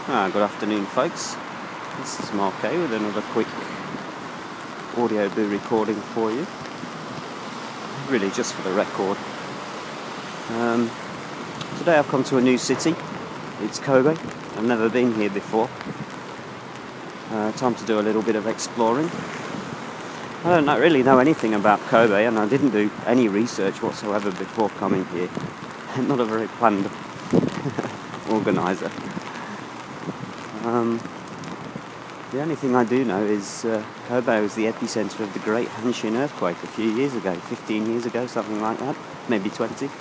Good afternoon, folks. This is Mark A with another quick audio boo recording for you. Really just for the record. Today I've come to a new city. It's Kobe. I've never been here before. Time to do a little bit of exploring. I don't really know anything about Kobe, and I didn't do any research whatsoever before coming here. I'm not a very planned organiser. The only thing I do know is Kobe was the epicentre of the Great Hanshin earthquake a few years ago, 15 years ago, something like that, maybe 20.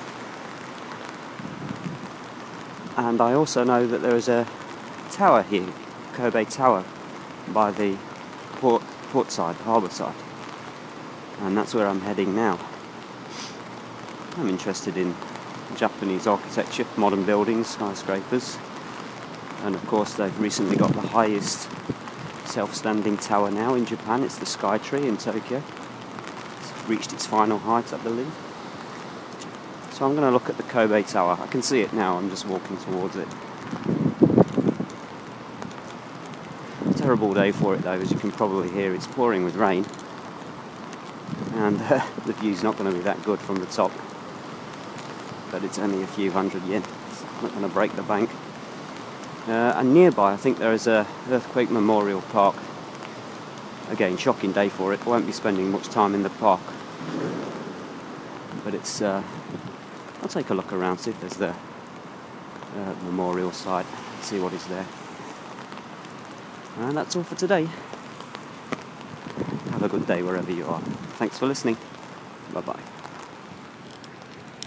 And I also know that there is a tower here, Kobe Tower, by the port side, harbour side. And that's where I'm heading now. I'm interested in Japanese architecture, modern buildings, skyscrapers. And of course they've recently got the highest self-standing tower now in Japan. It's the Skytree in Tokyo. It's reached its final height, I believe. So I'm going to look at the Kobe Tower. I can see it now, I'm just walking towards it. Terrible day for it though, as you can probably hear. It's pouring with rain. And the view's not going to be that good from the top. But it's only a few hundred yen. It's not going to break the bank. And nearby, I think there is a earthquake memorial park. Again, shocking day for it. I won't be spending much time in the park, but it's. I'll take a look around, see if there's the memorial site, see what is there. And that's all for today. Have a good day wherever you are. Thanks for listening. Bye bye.